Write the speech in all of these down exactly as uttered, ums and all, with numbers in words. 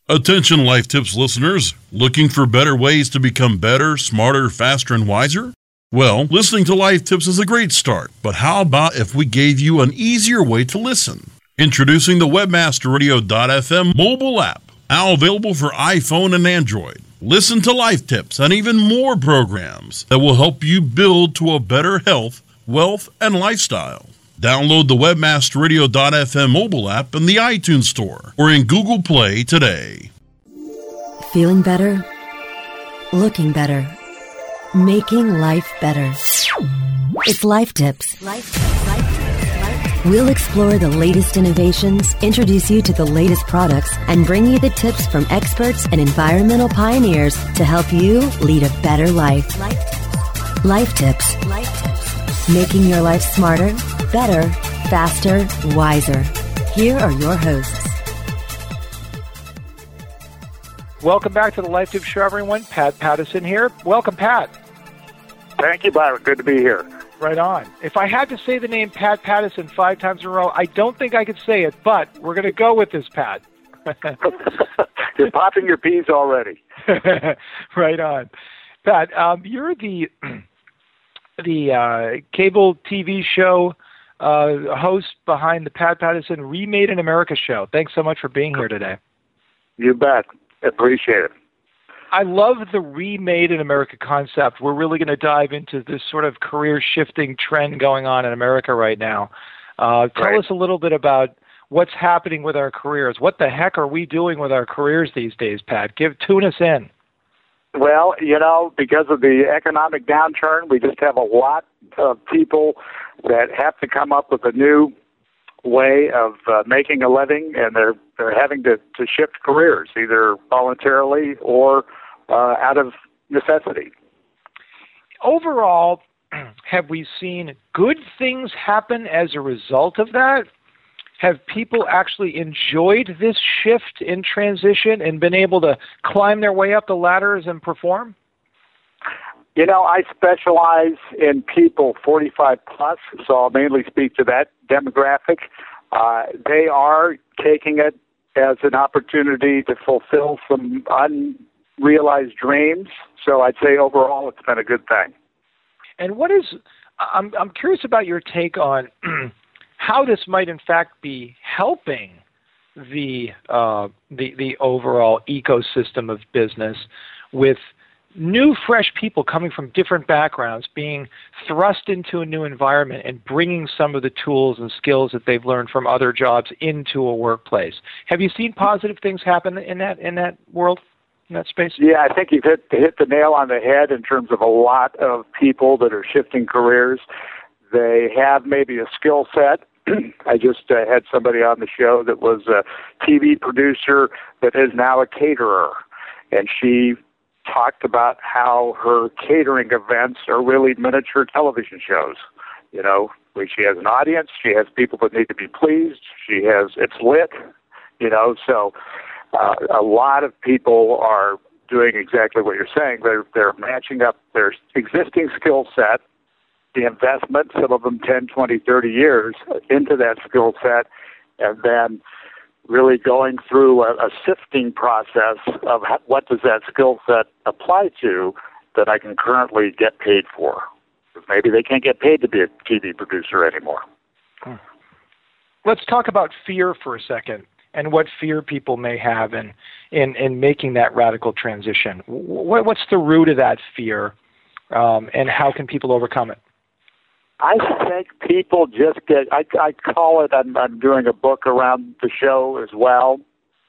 Attention Life Tips listeners, looking for better ways to become better, smarter, faster, and wiser? Well, listening to Life Tips is a great start, but how about if we gave you an easier way to listen? Introducing the Webmaster Radio dot f m mobile app, now available for iPhone and Android. Listen to Life Tips and even more programs that will help you build to a better health, wealth, and lifestyle. Download the Webmaster Radio dot f m mobile app in the iTunes Store or in Google Play today. Feeling better? Looking better? Making life better. It's Life Tips. Life Tips. Life Tips. Life Tips. We'll explore the latest innovations, introduce you to the latest products, and bring you the tips from experts and environmental pioneers to help you lead a better life. Life Tips. Life Tips. Life Tips. Making your life smarter, better, faster, wiser. Here are your hosts. Welcome back to the Life Tips Show, everyone. Pat Pattison here. Welcome, Pat. Thank you, Byron. Good to be here. Right on. If I had to say the name Pat Pattison five times in a row, I don't think I could say it, but we're going to go with this, Pat. You're popping your peas already. Right on. Pat, um, you're the the uh, cable T V show uh, host behind the Pat Pattison Remade in America show. Thanks so much for being here today. You bet. Appreciate it. I love the Remade in America concept. We're really going to dive into this sort of career-shifting trend going on in America right now. Uh, tell right. us a little bit about what's happening with our careers. What the heck are we doing with our careers these days, Pat? Give tune us in. Well, you know, because of the economic downturn, we just have a lot of people that have to come up with a new way of uh, making a living, and they're they're having to, to shift careers, either voluntarily or uh, out of necessity. Overall, have we seen good things happen as a result of that? Have people actually enjoyed this shift in transition and been able to climb their way up the ladders and perform? You know, I specialize in people forty-five plus, so I'll mainly speak to that demographic. Uh, they are taking it as an opportunity to fulfill some unrealized dreams. So I'd say overall it's been a good thing. And what is, I'm, I'm curious about your take on how this might in fact be helping the, uh, the, the overall ecosystem of business with new, fresh people coming from different backgrounds being thrust into a new environment and bringing some of the tools and skills that they've learned from other jobs into a workplace. Have you seen positive things happen in that in that world, in that space? Yeah, I think you've hit, hit the nail on the head in terms of a lot of people that are shifting careers. They have maybe a skill set. I just uh, had somebody on the show that was a T V producer that is now a caterer, and she talked about how her catering events are really miniature television shows. You know, where she has an audience, she has people that need to be pleased, she has, it's lit, you know, so uh, a lot of people are doing exactly what you're saying. They're, they're matching up their existing skill set, the investment, some of them ten, twenty, thirty years into that skill set, and then really going through a, a sifting process of how, what does that skill set apply to that I can currently get paid for. Because maybe they can't get paid to be a T V producer anymore. Hmm. Let's talk about fear for a second and what fear people may have in, in, in making that radical transition. What, what's the root of that fear, um, and how can people overcome it? I think people just get, I, I call it, I'm, I'm doing a book around the show as well,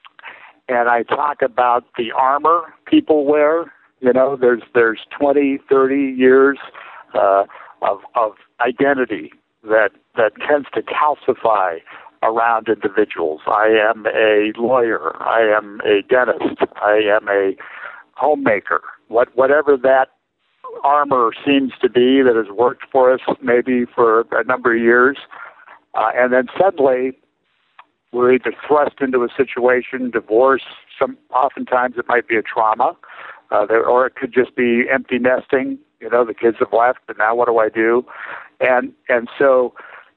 and I talk about the armor people wear. You know, there's there's twenty, thirty years uh, of, of identity that, that tends to calcify around individuals. I am a lawyer. I am a dentist. I am a homemaker. What, whatever that armor seems to be that has worked for us maybe for a number of years. Uh, and then suddenly we're either thrust into a situation, divorce, some, oftentimes it might be a trauma, uh, there, or it could just be empty nesting. You know, the kids have left, but now what do I do? And, and so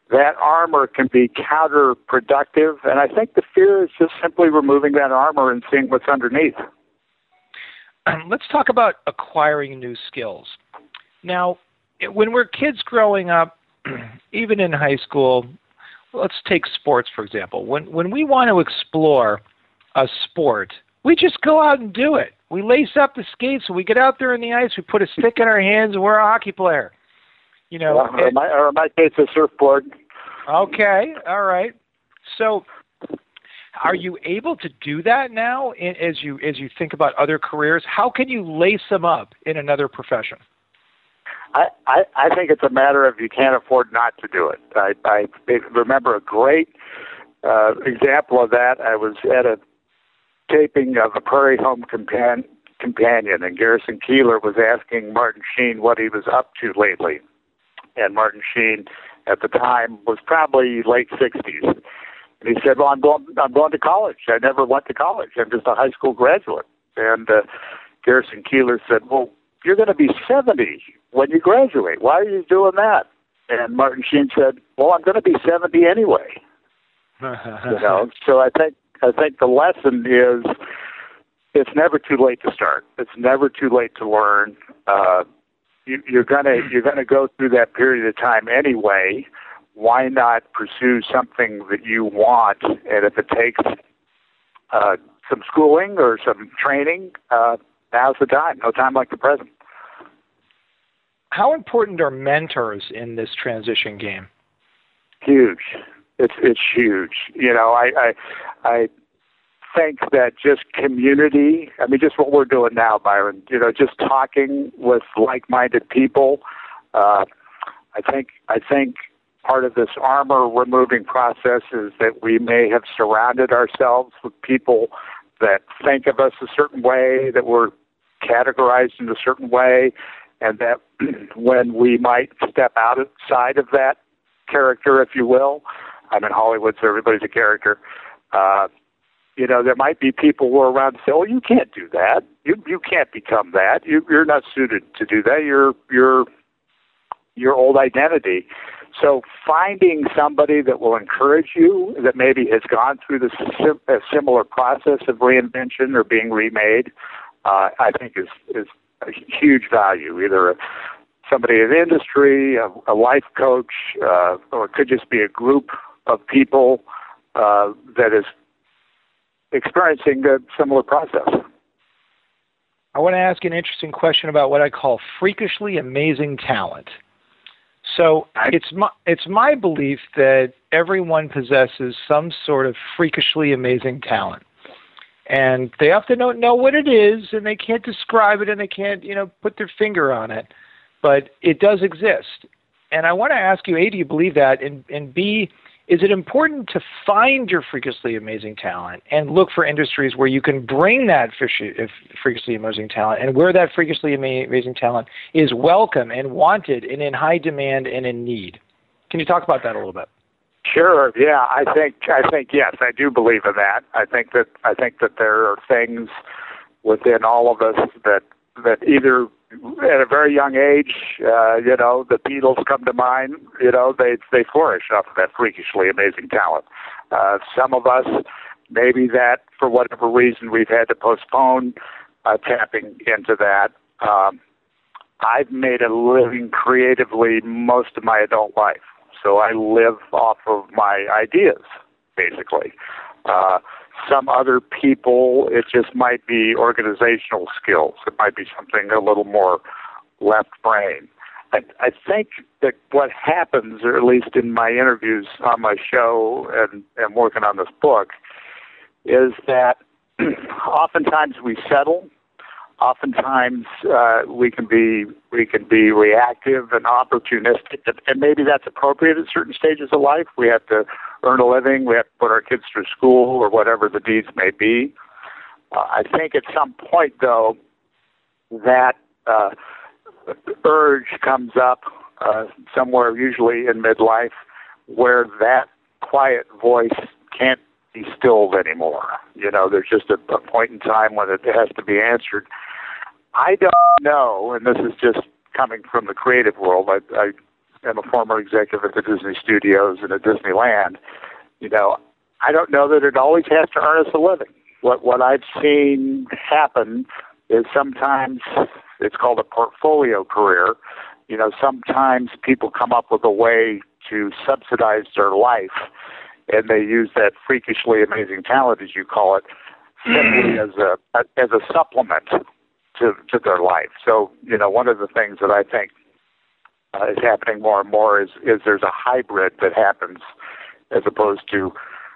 that armor can be counterproductive. And I think the fear is just simply removing that armor and seeing what's underneath. Let's talk about acquiring new skills. Now, when we're kids growing up, even in high school, let's take sports, for example. When when we want to explore a sport, we just go out and do it. We lace up the skates, we get out there in the ice, we put a stick in our hands, and we're a hockey player. You know, well, or, in my, or in my case, a surfboard. Okay, all right. So, are you able to do that now in, as you as you think about other careers? How can you lace them up in another profession? I, I, I think it's a matter of you can't afford not to do it. I, I remember a great uh, example of that. I was at a taping of a Prairie Home Compan- Companion, and Garrison Keillor was asking Martin Sheen what he was up to lately. And Martin Sheen, at the time, was probably late sixties. And he said, well, I'm going, I'm going to college. I never went to college. I'm just a high school graduate. And uh, Garrison Keillor said, well, you're going to be seventy when you graduate. Why are you doing that? And Martin Sheen said, well, I'm going to be seventy anyway. you know, so I think I think the lesson is it's never too late to start. It's never too late to learn. Uh, you, you're gonna you're gonna go through that period of time anyway. Why not pursue something that you want? And if it takes uh, some schooling or some training, uh, now's the time. No time like the present. How important are mentors in this transition game? Huge. It's it's huge. You know, I I, I think that just community. I mean, just what we're doing now, Byron. You know, just talking with like-minded people. Uh, I think I think part of this armor removing process is that we may have surrounded ourselves with people that think of us a certain way, that we're categorized in a certain way, and that when we might step outside of that character, if you will, I'm in Hollywood, so everybody's a character, uh, you know, there might be people who are around and say, oh, you can't do that. You you can't become that. You, you're not suited to do that. You're, you're your old identity. So finding somebody that will encourage you, that maybe has gone through this sim- a similar process of reinvention or being remade, uh, I think is, is a huge value, either somebody in the industry, a, a life coach, uh, or it could just be a group of people uh, that is experiencing a similar process. I want to ask an interesting question about what I call freakishly amazing talent. So it's my, it's my belief that everyone possesses some sort of freakishly amazing talent. And they often don't know what it is, and they can't describe it, and they can't, you know, put their finger on it. But it does exist. And I want to ask you, A, do you believe that? And, and B, is it important to find your freakishly amazing talent and look for industries where you can bring that freakishly amazing talent and where that freakishly amazing talent is welcome and wanted and in high demand and in need? Can you talk about that a little bit? Sure. Yeah, I think I think yes, I do believe in that. I think that I think that there are things within all of us that that either at a very young age, uh, you know, the Beatles come to mind. You know, they they flourish off of that freakishly amazing talent. Uh, some of us, maybe that for whatever reason, we've had to postpone uh, tapping into that. Um, I've made a living creatively most of my adult life. So I live off of my ideas, basically. Uh, some other people, it just might be organizational skills. It might be something a little more left brain. I, I think that what happens, or at least in my interviews on my show and, and working on this book, is that oftentimes we settle. Oftentimes uh, we can be we can be reactive and opportunistic, and maybe that's appropriate at certain stages of life. We have to earn a living, we have to put our kids through school, or whatever the needs may be. Uh, I think at some point, though, that uh, urge comes up uh, somewhere, usually in midlife, where that quiet voice can't be stilled anymore. You know, there's just a, a point in time when it has to be answered. I don't know, and this is just coming from the creative world. I, I am a former executive at the Disney Studios and at Disneyland. You know, I don't know that it always has to earn us a living. What what I've seen happen is sometimes it's called a portfolio career. You know, sometimes people come up with a way to subsidize their life, and they use that freakishly amazing talent, as you call it, simply as a as a supplement to to their life. So, you know, one of the things that I think uh, is happening more and more is is there's a hybrid that happens as opposed to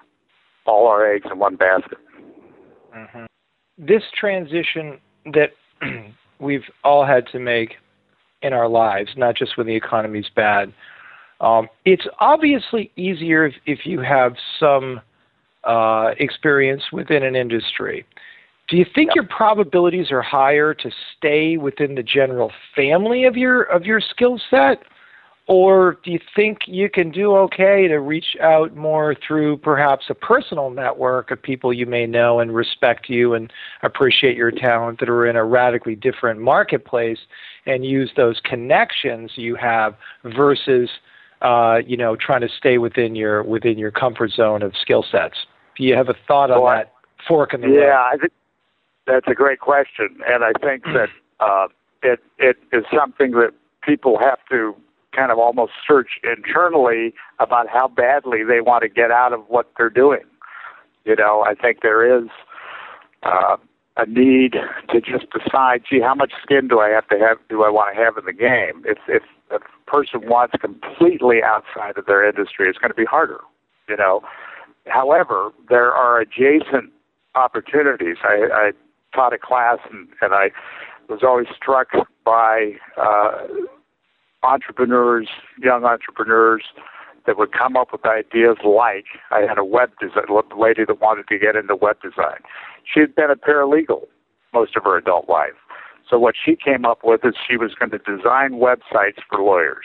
all our eggs in one basket. Mm-hmm. This transition that we've all had to make in our lives, not just when the economy's bad, um, it's obviously easier if, if you have some uh, experience within an industry. Do you think yep. your probabilities are higher to stay within the general family of your of your skill set? Or do you think you can do okay to reach out more through perhaps a personal network of people you may know and respect you and appreciate your talent that are in a radically different marketplace and use those connections you have versus, uh, you know, trying to stay within your within your comfort zone of skill sets? Do you have a thought on well, that fork in the road? Yeah, I think that's a great question, and I think that uh, it it is something that people have to kind of almost search internally about how badly they want to get out of what they're doing. You know, I think there is uh, a need to just decide, gee, how much skin do I have to have, do I want to have in the game? If, if a person wants completely outside of their industry, it's going to be harder, you know. However, there are adjacent opportunities. I, I taught a class, and, and I was always struck by uh, entrepreneurs, young entrepreneurs that would come up with ideas like, I had a web design, a lady that wanted to get into web design. She had been a paralegal most of her adult life. So what she came up with is she was going to design websites for lawyers.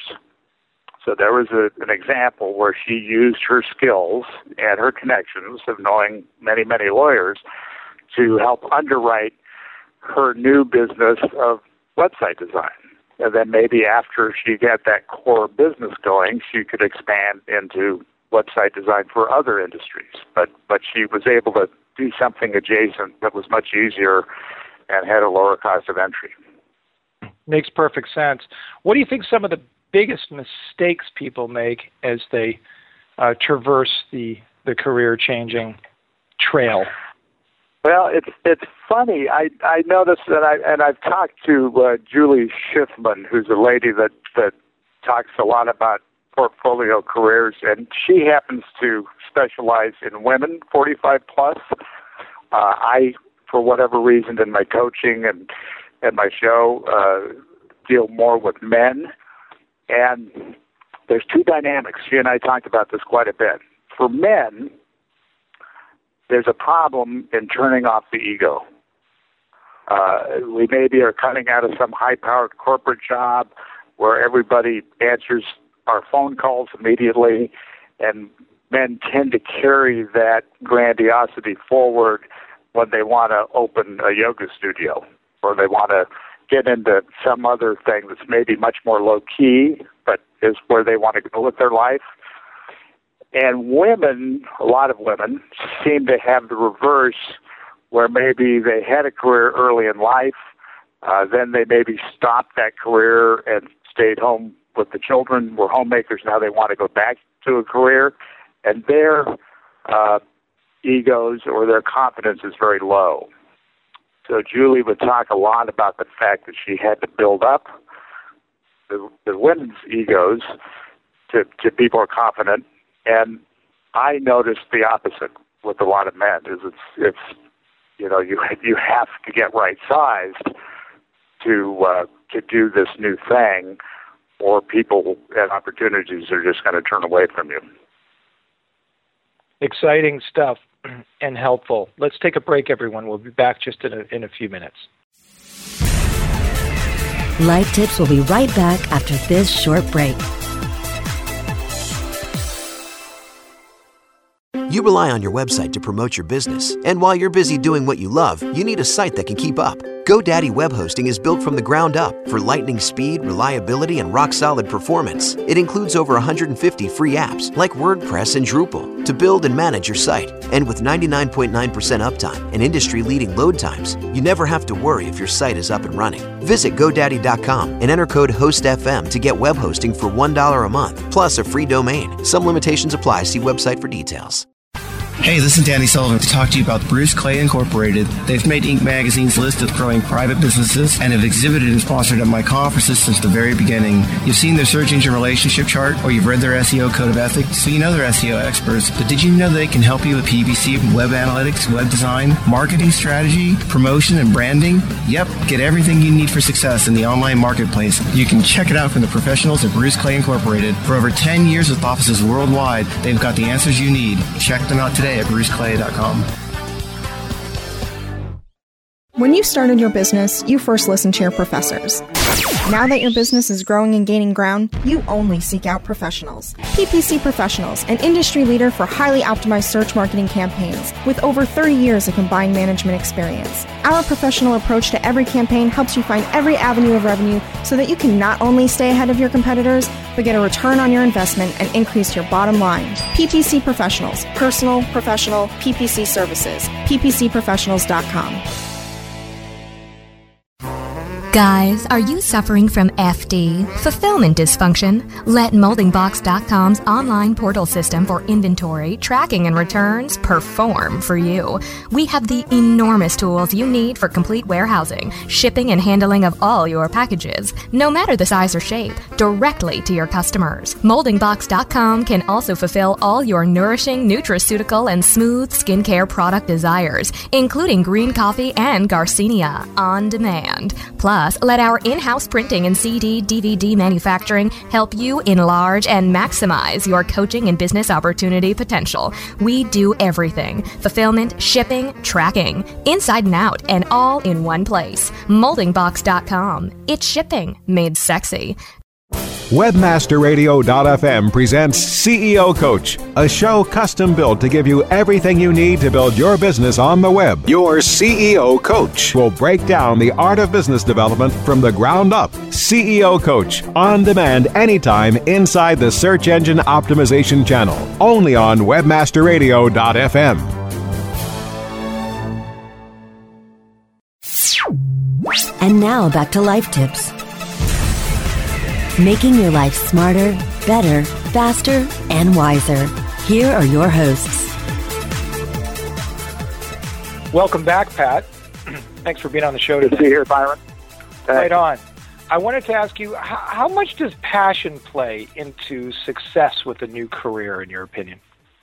So there was a, an example where she used her skills and her connections of knowing many, many lawyers to help underwrite her new business of website design. And then maybe after she got that core business going, she could expand into website design for other industries. But but she was able to do something adjacent that was much easier and had a lower cost of entry. Makes perfect sense. What do you think some of the biggest mistakes people make as they uh, traverse the, the career-changing trail? Well, it's it's funny. I I noticed that I and I've talked to uh, Julie Schiffman, who's a lady that that talks a lot about portfolio careers, and she happens to specialize in women forty-five plus. Uh, I, for whatever reason, in my coaching and and my show, uh, deal more with men, and there's two dynamics. She and I talked about this quite a bit. For men, there's a problem in turning off the ego. Uh, we maybe are coming out of some high-powered corporate job where everybody answers our phone calls immediately, and men tend to carry that grandiosity forward when they want to open a yoga studio or they want to get into some other thing that's maybe much more low-key, but is where they want to go with their life. And women, a lot of women, seem to have the reverse, where maybe they had a career early in life, uh, then they maybe stopped that career and stayed home with the children, were homemakers, now they want to go back to a career, and their uh, egos or their confidence is very low. So Julie would talk a lot about the fact that she had to build up the, the women's egos to, to be more confident. And I noticed the opposite with a lot of men. Is it's it's you know you you have to get right sized to uh, to do this new thing, or people and opportunities are just going to turn away from you. Exciting stuff and helpful. Let's take a break, everyone. We'll be back just in a, in a few minutes. Life Tips will be right back after this short break. You rely on your website to promote your business, and while you're busy doing what you love, you need a site that can keep up. GoDaddy Web Hosting is built from the ground up for lightning speed, reliability, and rock-solid performance. It includes over one hundred fifty free apps like WordPress and Drupal to build and manage your site. And with ninety-nine point nine percent uptime and industry-leading load times, you never have to worry if your site is up and running. Visit GoDaddy dot com and enter code HOSTFM to get web hosting for one dollar a month, plus a free domain. Some limitations apply. See website for details. Hey, this is Danny Sullivan to talk to you about Bruce Clay Incorporated. They've made Inc Magazine's list of growing private businesses and have exhibited and sponsored at my conferences since the very beginning. You've seen their search engine relationship chart, or you've read their S E O code of ethics, so you know they're S E O experts. But did you know they can help you with P P C, web analytics, web design, marketing strategy, promotion, and branding? Yep, get everything you need for success in the online marketplace. You can check it out from the professionals at Bruce Clay Incorporated. For over ten years with offices worldwide, they've got the answers you need. Check them out today at bruce clay dot com. When you started your business, you first listened to your professors. Now that your business is growing and gaining ground, you only seek out professionals. P P C Professionals, an industry leader for highly optimized search marketing campaigns with over thirty years of combined management experience. Our professional approach to every campaign helps you find every avenue of revenue so that you can not only stay ahead of your competitors, but get a return on your investment and increase your bottom line. P P C Professionals, personal, professional, P P C services. P P C professionals dot com. Guys, are you suffering from F D, fulfillment dysfunction? Let Molding Box dot com's online portal system for inventory, tracking, and returns perform for you. We have the enormous tools you need for complete warehousing, shipping, and handling of all your packages, no matter the size or shape, directly to your customers. Molding Box dot com can also fulfill all your nourishing, nutraceutical, and smooth skincare product desires, including green coffee and Garcinia on demand. Plus, let our in-house printing and C D, D V D manufacturing help you enlarge and maximize your coaching and business opportunity potential. We do everything: fulfillment, shipping, tracking, inside and out, and all in one place. Molding Box dot com. It's shipping made sexy. Webmaster Radio dot f m presents C E O Coach, a show custom built to give you everything you need to build your business on the web. Your C E O Coach will break down the art of business development from the ground up. C E O Coach, on demand anytime inside the Search Engine Optimization channel, only on Webmaster Radio dot f m. And now back to Life Tips. Making your life smarter, better, faster, and wiser. Here are your hosts. Welcome back, Pat. Thanks for being on the show Good today. to see you here, Byron. Right on. I wanted to ask you, how, how much does passion play into success with a new career, in your opinion?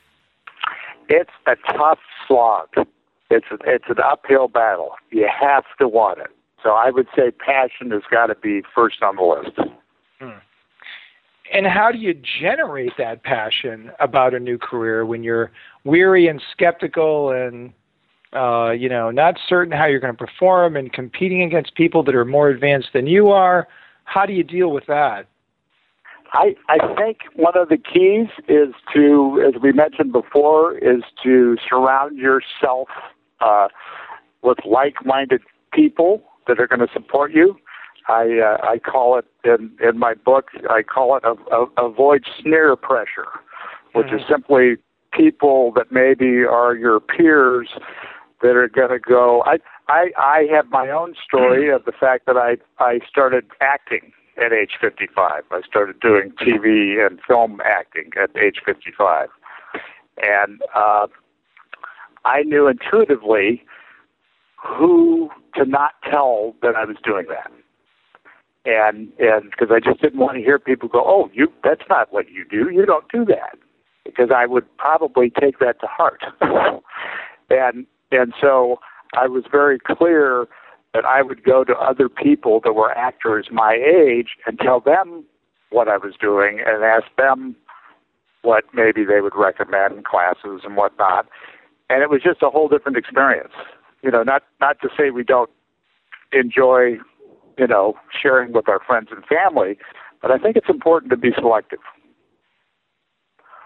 It's a tough slog. It's a, it's an uphill battle. You have to want it. So I would say passion has got to be first on the list. Hmm. And how do you generate that passion about a new career when you're weary and skeptical and, uh, you know, not certain how you're going to perform and competing against people that are more advanced than you are? How do you deal with that? I, I think one of the keys is to, as we mentioned before, is to surround yourself uh, with like-minded people that are going to support you. I uh, I call it in, in my book, I call it a, a, avoid sneer pressure, which mm-hmm. is simply people that maybe are your peers that are going to go. I, I I have my own story of the fact that I, I started acting at age fifty-five. I started doing T V and film acting at age fifty-five. And uh, I knew intuitively who to not tell that I was doing that. And and because I just didn't want to hear people go, oh, you that's not what you do. You don't do that. Because I would probably take that to heart. and and so I was very clear that I would go to other people that were actors my age and tell them what I was doing and ask them what maybe they would recommend in classes and whatnot. And it was just a whole different experience. You know, not not to say we don't enjoy, you know, sharing with our friends and family, but I think it's important to be selective.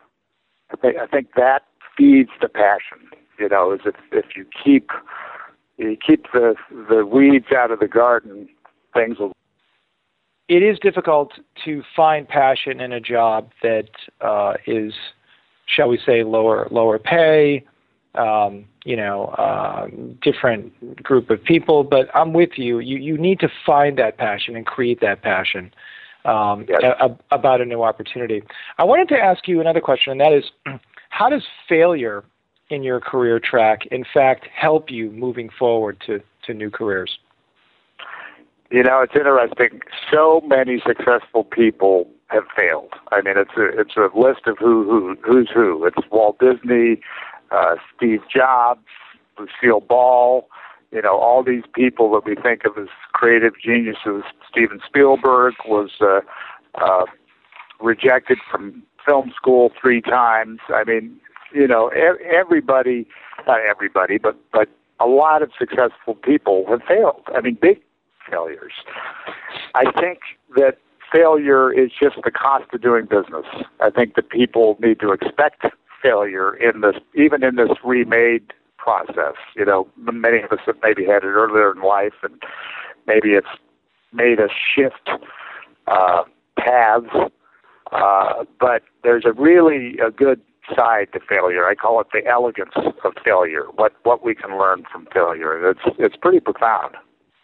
I think, I think that feeds the passion, you know, is if, if you keep you keep the the weeds out of the garden, things will. It is difficult to find passion in a job that uh, is, shall we say, lower lower pay, um, you know, uh, different group of people. But I'm with you. You you need to find that passion and create that passion um, yes. a, a, about a new opportunity. I wanted to ask you another question, and that is, how does failure in your career track, in fact, help you moving forward to, to new careers? You know, it's interesting. So many successful people have failed. I mean, it's a it's a list of who who who's who. It's Walt Disney, uh, Steve Jobs, Lucille Ball. You know, all these people that we think of as creative geniuses. Steven Spielberg was uh, uh, rejected from film school three times. I mean, you know, everybody, not everybody, but but a lot of successful people have failed. I mean, big failures. I think that failure is just the cost of doing business. I think that people need to expect failure in this, even in this remade process. You know, many of us have maybe had it earlier in life, and maybe it's made us shift uh, paths. Uh, but there's a really a good side to failure. I call it the elegance of failure. What what we can learn from failure. It's it's pretty profound.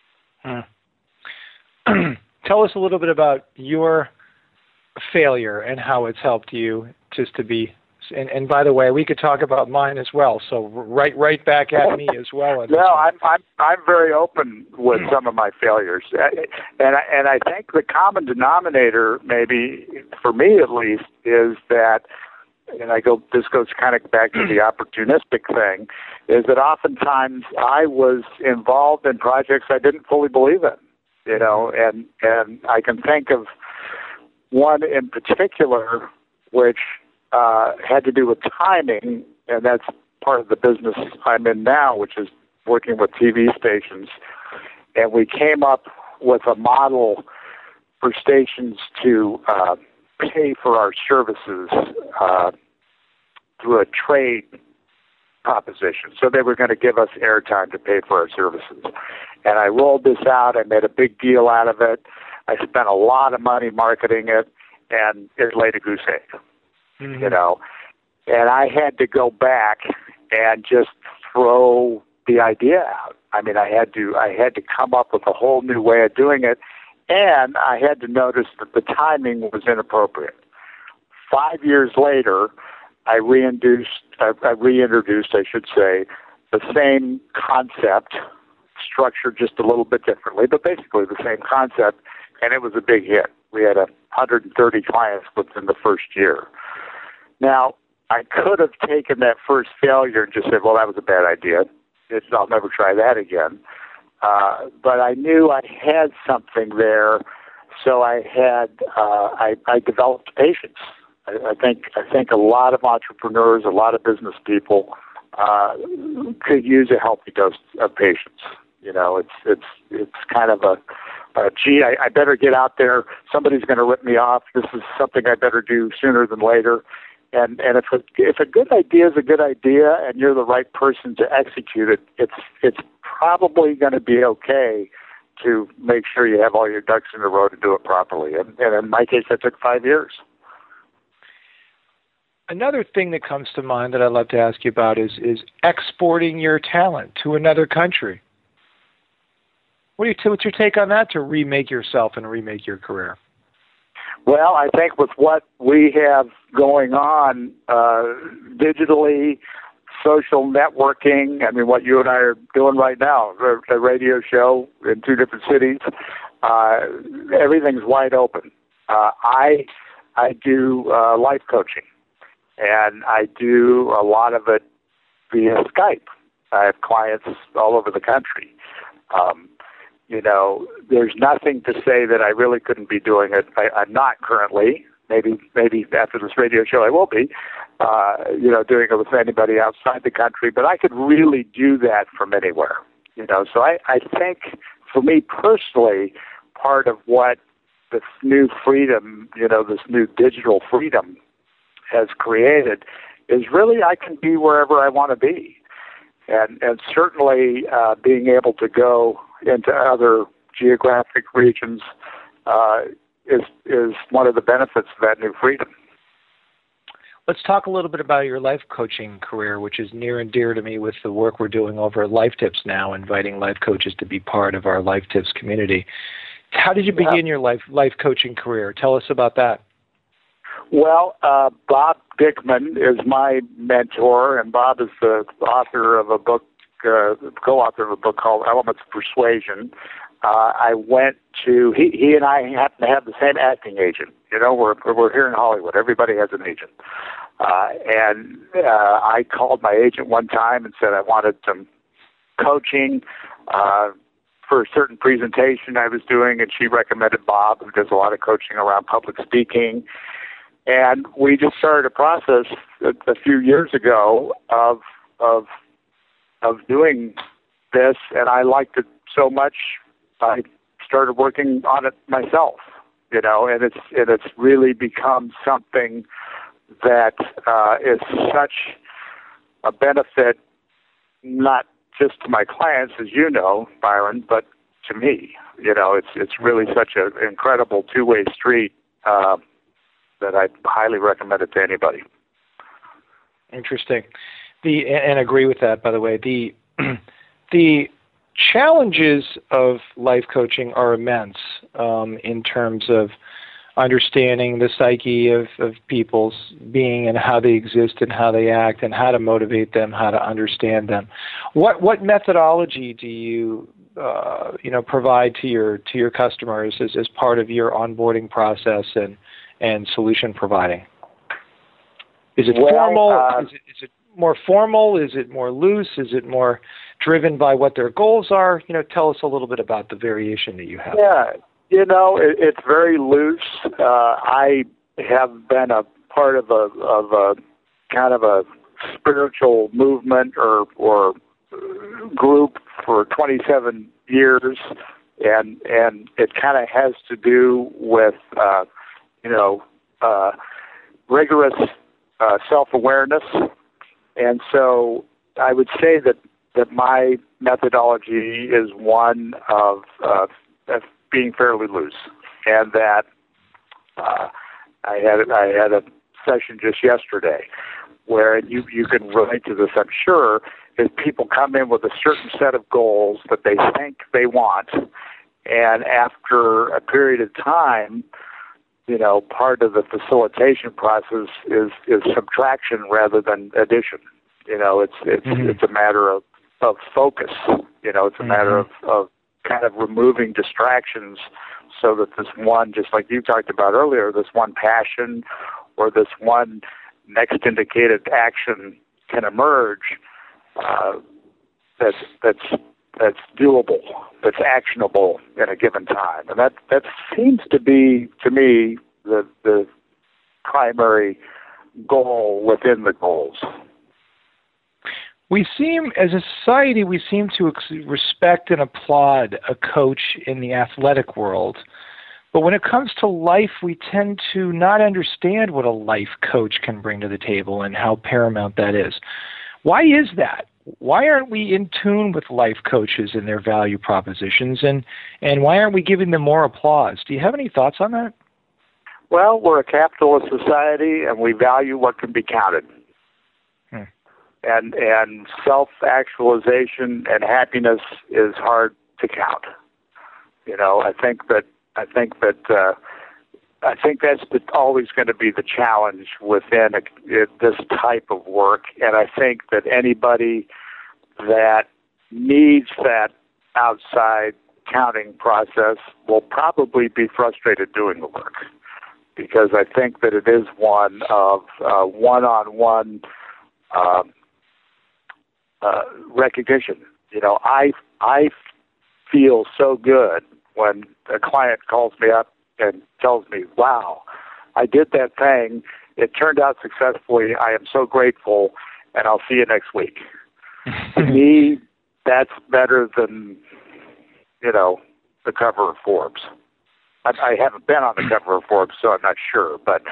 Hmm. Tell us a little bit about your failure and how it's helped you just to be. And, and by the way, we could talk about mine as well. So right right back at me as well. No, I'm I'm I'm very open with some of my failures, and I, and I think the common denominator, maybe for me at least, is that. And I go. This goes kind of back to the opportunistic thing, is that oftentimes I was involved in projects I didn't fully believe in, you know, and and I can think of one in particular which uh, had to do with timing, and that's part of the business I'm in now, which is working with T V stations, and we came up with a model for stations to. Uh, pay for our services uh, through a trade proposition. So they were going to give us airtime to pay for our services. And I rolled this out. I made a big deal out of it. I spent a lot of money marketing it, and it laid a goose egg, mm-hmm. you know. And I had to go back and just throw the idea out. I mean, I had to I had to come up with a whole new way of doing it. And I had to notice that the timing was inappropriate. Five years later, I reintroduced, I, I reintroduced, I should say, the same concept, structured just a little bit differently, but basically the same concept, and it was a big hit. We had one hundred thirty clients within the first year. Now, I could have taken that first failure and just said, well, that was a bad idea. It's, I'll never try that again. Uh, but I knew I had something there, so I had uh, I, I developed patience. I, I think I think a lot of entrepreneurs, a lot of business people uh, could use a healthy dose of patience. You know, it's it's it's kind of a, a gee, I, I better get out there. Somebody's going to rip me off. This is something I better do sooner than later. And and if a, if a good idea is a good idea, and you're the right person to execute it, it's it's probably going to be okay to make sure you have all your ducks in a row to do it properly. And, and in my case, that took five years. Another thing that comes to mind that I'd love to ask you about is is exporting your talent to another country. What do you, what's your take on that, to remake yourself and remake your career? Well, I think with what we have going on uh, digitally, social networking, I mean, what you and I are doing right now, a radio show in two different cities, uh, everything's wide open. Uh, I I do uh, life coaching, and I do a lot of it via Skype. I have clients all over the country. Um, You know, there's nothing to say that I really couldn't be doing it. I, I'm not currently. Maybe, maybe after this radio show, I will be. Uh, you know, doing it with anybody outside the country. But I could really do that from anywhere. You know, so I, I think for me personally, part of what this new freedom, you know, this new digital freedom has created is really I can be wherever I want to be. And, and certainly uh, being able to go into other geographic regions uh, is is one of the benefits of that new freedom. Let's talk a little bit about your life coaching career, which is near and dear to me with the work we're doing over at Life Tips now, inviting life coaches to be part of our Life Tips community. How did you begin yeah. your life life coaching career? Tell us about that. Well, uh, Bob Dickman is my mentor, and Bob is the author of a book, uh, co-author of a book called Elements of Persuasion. Uh, I went to, he, he and I happen to have the same acting agent. You know, we're, we're here in Hollywood. Everybody has an agent. Uh, and uh, I called my agent one time and said I wanted some coaching uh, for a certain presentation I was doing, and she recommended Bob, who does a lot of coaching around public speaking. And we just started a process a, a few years ago of of of doing this, and I liked it so much I started working on it myself. You know, and it's and it's really become something that uh, is such a benefit, not just to my clients, as you know, Byron, but to me. You know, it's it's really such an incredible two-way street. Uh, that I highly recommend it to anybody. Interesting. The and agree with that, by the way. The the challenges of life coaching are immense um, in terms of understanding the psyche of, of people's being and how they exist and how they act and how to motivate them, how to understand them. What what methodology do you uh, you know provide to your to your customers as, as part of your onboarding process and and solution providing? Is it well, formal? Uh, is, it, is it more formal? Is it more loose? Is it more driven by what their goals are? You know, tell us a little bit about the variation that you have. Yeah, you know, it, it's very loose. Uh, I have been a part of a of a kind of a spiritual movement or or group for twenty-seven years, and and it kind of has to do with uh, you know, uh, rigorous uh, self-awareness. And so I would say that, that my methodology is one of, uh, of being fairly loose, and that uh, I had I had a session just yesterday where you, you can relate to this, I'm sure, is people come in with a certain set of goals that they think they want, and after a period of time, you know, part of the facilitation process is, is subtraction rather than addition. You know, it's it's mm-hmm. it's a matter of, of focus. You know, it's a mm-hmm. matter of, of kind of removing distractions so that this one, just like you talked about earlier, this one passion or this one next indicated action can emerge uh, that's that's that's doable, that's actionable in a given time. And that, that seems to be, to me, the the primary goal within the goals. We seem, as a society, we seem to ex- respect and applaud a coach in the athletic world. But when it comes to life, we tend to not understand what a life coach can bring to the table and how paramount that is. Why is that? Why aren't we in tune with life coaches and their value propositions, and, and why aren't we giving them more applause? Do you have any thoughts on that? Well, we're a capitalist society, and we value what can be counted. Hmm. And and self-actualization and happiness is hard to count. You know, I think that I think that uh, I think that's the, always going to be the challenge within a, this type of work, and I think that anybody that needs that outside counting process will probably be frustrated doing the work, because I think that it is one of uh, one-on-one uh, uh, recognition. You know, I I feel so good when a client calls me up and tells me, wow, I did that thing. It turned out successfully. I am so grateful, and I'll see you next week. To me, that's better than, you know, the cover of Forbes. I, I haven't been on the cover of Forbes, so I'm not sure, but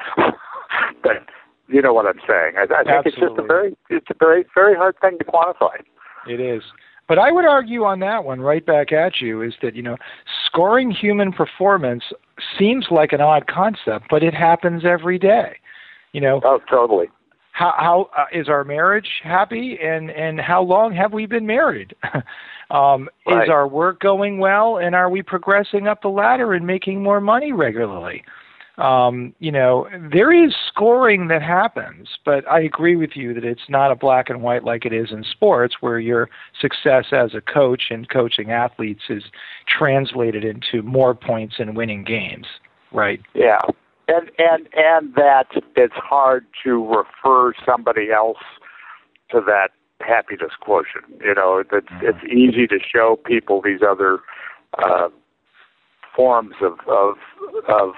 but you know what I'm saying. I, I think Absolutely. it's just a very, it's a very, very hard thing to quantify. It is. But I would argue on that one, right back at you, is that, you know, scoring human performance seems like an odd concept, but it happens every day. You know. Oh, totally. How, how uh, is our marriage happy, and, and how long have we been married? um, right. Is our work going well, and are we progressing up the ladder and making more money regularly? Um, you know, there is scoring that happens, but I agree with you that it's not a black and white like it is in sports, where your success as a coach and coaching athletes is translated into more points and winning games, right? Yeah, and and and that it's hard to refer somebody else to that happiness quotient. You know, it's, mm-hmm. it's easy to show people these other uh, forms of of of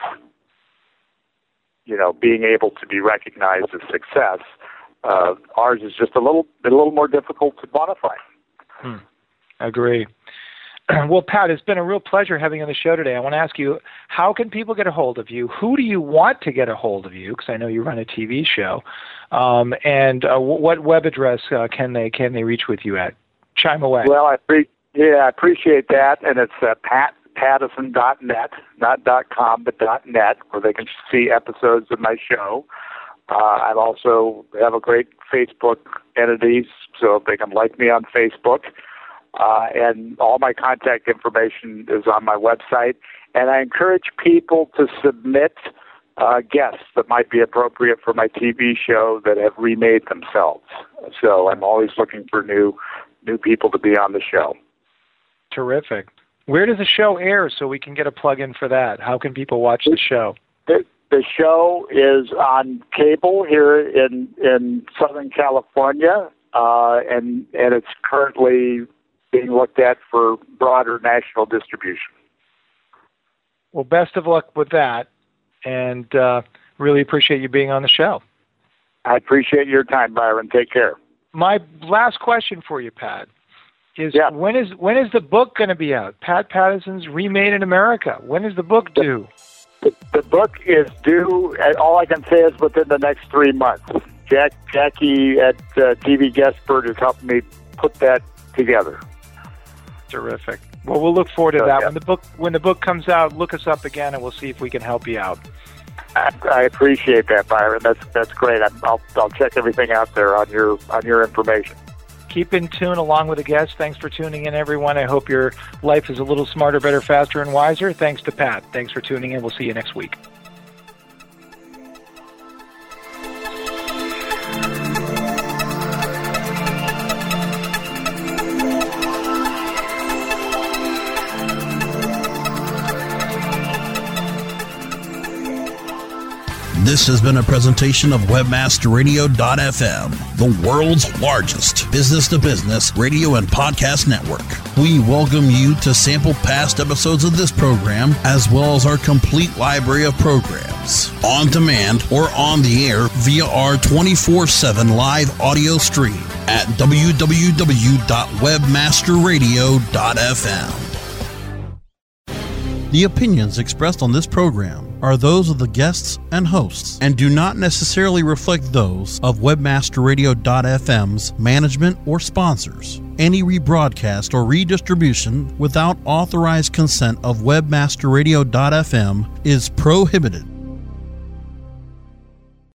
you know, being able to be recognized as success. Uh, ours is just a little, a little more difficult to quantify. Hmm. Agree. Well, Pat, it's been a real pleasure having you on the show today. I want to ask you, how can people get a hold of you? Who do you want to get a hold of you? Because I know you run a T V show. Um, and uh, what web address uh, can they can they reach with you at? Chime away. Well, I pre- yeah, I appreciate that, and it's uh, Pat. Pattison dot net, not .com, but .net, where they can see episodes of my show. Uh, I also have a great Facebook entity, so they can like me on Facebook. Uh, and all my contact information is on my website. And I encourage people to submit uh, guests that might be appropriate for my T V show that have remade themselves. So I'm always looking for new new people to be on the show. Terrific. Where does the show air so we can get a plug-in for that? How can people watch the show? The, the show is on cable here in, in Southern California, uh, and, and it's currently being looked at for broader national distribution. Well, best of luck with that, and uh, really appreciate you being on the show. I appreciate your time, Byron. Take care. My last question for you, Pat. Is yeah. when is when is the book going to be out? Pat Pattison's Remade in America. When is the book due? The, the book is due. All I can say is within the next three months. Jack Jackie at uh, T V Guestbird has helped me put that together. Terrific. Well, we'll look forward to so, that yeah. when the book when the book comes out. Look us up again, and we'll see if we can help you out. I, I appreciate that, Byron. That's that's great. I'm, I'll I'll check everything out there on your on your information. Keep in tune along with the guests. Thanks for tuning in, everyone. I hope your life is a little smarter, better, faster, and wiser. Thanks to Pat. Thanks for tuning in. We'll see you next week. This has been a presentation of Webmaster Radio dot f m, the world's largest business-to-business radio and podcast network. We welcome you to sample past episodes of this program, as well as our complete library of programs, on demand or on the air via our twenty-four seven live audio stream at w w w dot webmaster radio dot f m. The opinions expressed on this program are those of the guests and hosts and do not necessarily reflect those of Webmaster Radio dot f m's management or sponsors. Any rebroadcast or redistribution without authorized consent of Webmaster Radio dot f m is prohibited.